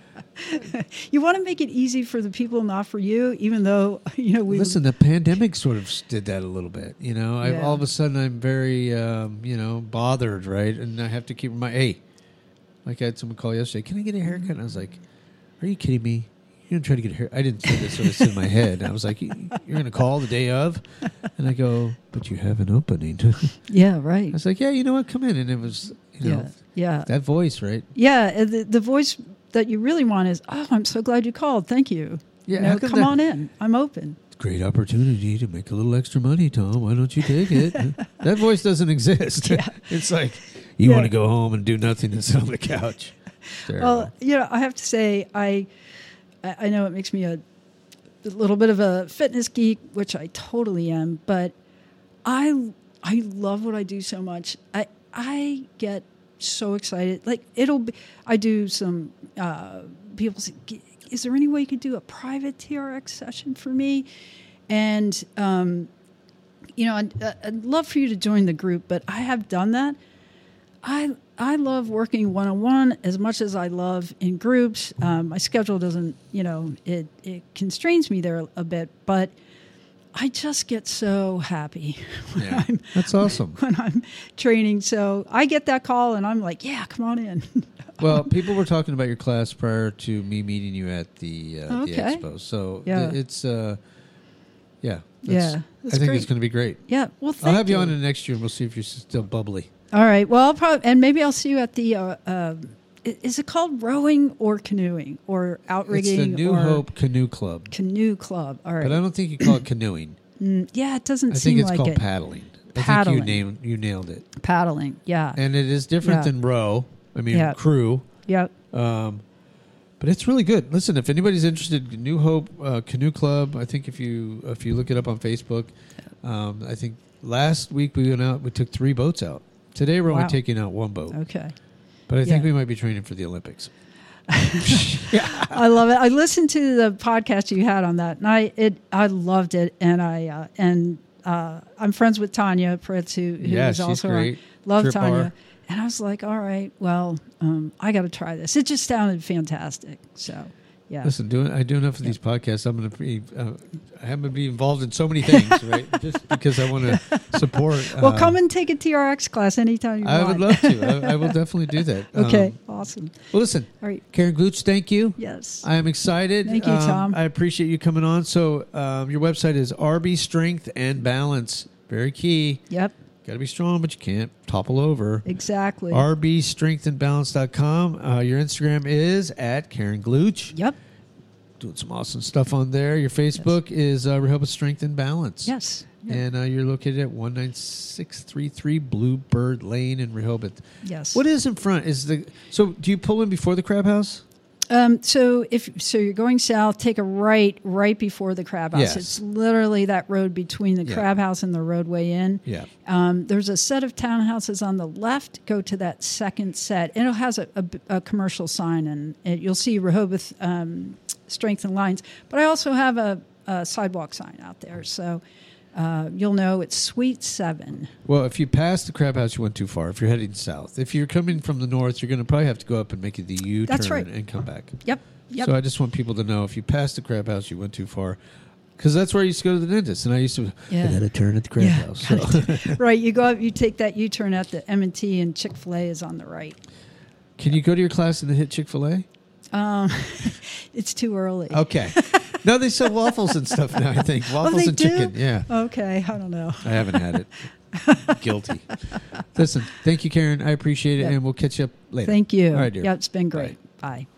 You want to make it easy for the people, not for you, even though, we... Listen, the pandemic sort of did that a little bit, all of a sudden I'm very, bothered, right? And I have to keep hey, like I had someone call yesterday, can I get a haircut? And I was like, are you kidding me? You're going to try to get a haircut? I didn't say this, so it's in my head. I was like, you're going to call the day of? And I go, but you have an opening. Yeah, right. I was like, yeah, you know what? Come in. And it was, that voice, right? Yeah, the voice that you really want is, oh, I'm so glad you called. Thank you. Yeah, come on in. I'm open. Great opportunity to make a little extra money, Tom. Why don't you take it? That voice doesn't exist. Yeah. It's like, you want to go home and do nothing and sit on the couch. Well, I have to say, I know it makes me a little bit of a fitness geek, which I totally am, but I love what I do so much. I get so excited. Like, I do some, people say, is there any way you could do a private TRX session for me? And, I'd love for you to join the group, but I have done that. I love working one-on-one as much as I love in groups. My schedule doesn't, it constrains me there a bit, but I just get so happy that's awesome when I'm training. So I get that call and I'm like, yeah, come on in. Well, people were talking about your class prior to me meeting you at the expo. So it's I think it's going to be great. Yeah. Well, thank I'll have you on in next year and we'll see if you're still bubbly. All right. Well, maybe I'll see you at the, is it called rowing or canoeing or outrigging? It's the New Hope Canoe Club. Canoe Club. All right. But I don't think you call it canoeing. Yeah, it doesn't seem like it. I think it's called paddling. Paddling. I think you nailed it. Paddling, yeah. And it is different than row. I mean, crew. Yep. But it's really good. Listen, if anybody's interested, New Hope Canoe Club, I think if you look it up on Facebook, I think last week we went out, we took 3 boats out. Today we're only taking out 1 boat. Okay. But I think we might be training for the Olympics. I love it. I listened to the podcast you had on that, and I loved it. And I'm friends with Tanya Pritz, who is also great. Love Trip Tanya. Bar. And I was like, all right, well, I got to try this. It just sounded fantastic. So Yeah. Listen, I do enough of these podcasts. I'm going to be, I'm going to be involved in so many things, right? Just because I want to support. Well, come and take a TRX class anytime you want. I would love to. I will definitely do that. Okay, awesome. Well, listen, all right. Karen Glutch, thank you. Yes. I am excited. Thank you, Tom. I appreciate you coming on. So your website is RB Strength and Balance. Very key. Yep. Got to be strong, but you can't topple over. Exactly. RBStrengthandBalance.com. Your Instagram is at Karen Glutch. Yep. Doing some awesome stuff on there. Your Facebook is Rehoboth Strength and Balance. Yes. Yep. And you're located at 19633 Bluebird Lane in Rehoboth. Yes. What is in front? So do you pull in before the Crab House? So you're going south, take a right before the Crab House. Yes. It's literally that road between the Crab House and the roadway in. Yeah. There's a set of townhouses on the left. Go to that second set. And it has a commercial sign, and you'll see Rehoboth Strength and Lines. But I also have a sidewalk sign out there, so you'll know it's Suite 7. Well, if you pass the Crab House, you went too far. If you're heading south, if you're coming from the north, you're going to probably have to go up and make the U-turn. That's right. And come back. Yep. So I just want people to know if you pass the Crab House, you went too far. Because that's where I used to go to the dentist, and I used to I got to turn at the Crab House. So. Right, you go up, you take that U-turn at the M&T, and Chick-fil-A is on the right. Can you go to your class and then hit Chick-fil-A? It's too early. Okay. No, they sell waffles and stuff now, I think. Waffles and chicken. Yeah. Okay. I don't know. I haven't had it. Guilty. Listen, thank you, Karen. I appreciate it, and we'll catch you up later. Thank you. All right, dear. Yeah, it's been great. Bye.